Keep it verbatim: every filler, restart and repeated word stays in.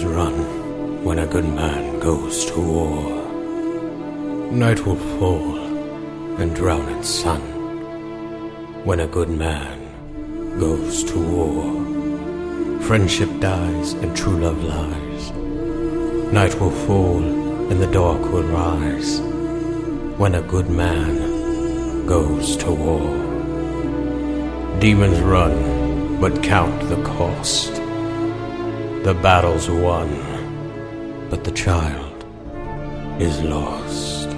Demons run when a good man goes to war. Night will fall and drown its sun when a good man goes to war. Friendship dies and true love lies. Night will fall and the dark will rise when a good man goes to war. Demons run, but count the cost. The battle's won, but the child is lost.